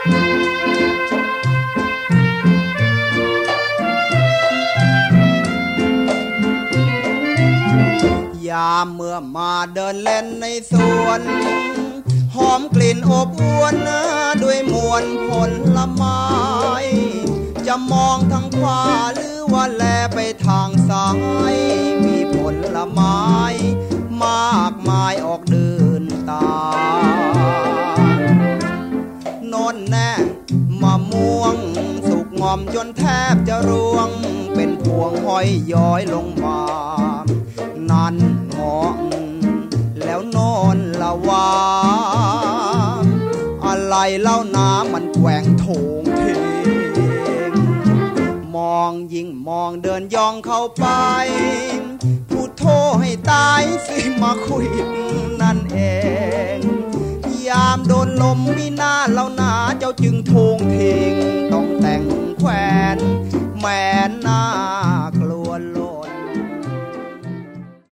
ยามเมื่อมาเดินเล่นในสวนหอมกลิ่นอบอวลด้วยมวลผลไม้จะมองทางขวาหรือว่าแลไปทางซ้ายมีผลไม้มากมายออกเดินตานอนแน่มะม่วงสุกงอมจนแทบจะร่วงเป็นพวงห้อยย้อยลงมานั่นเหาะแล้วนอนละวาอะไรเล่าน้ำมันแกว่งโถงเทงมองยิ่งมองเดินย่องเข้าไปพูดโทษให้ตายสิมาคุยนั่นเองยามโดนลมมีหน้าเล่าหนาเจ้าจึงถู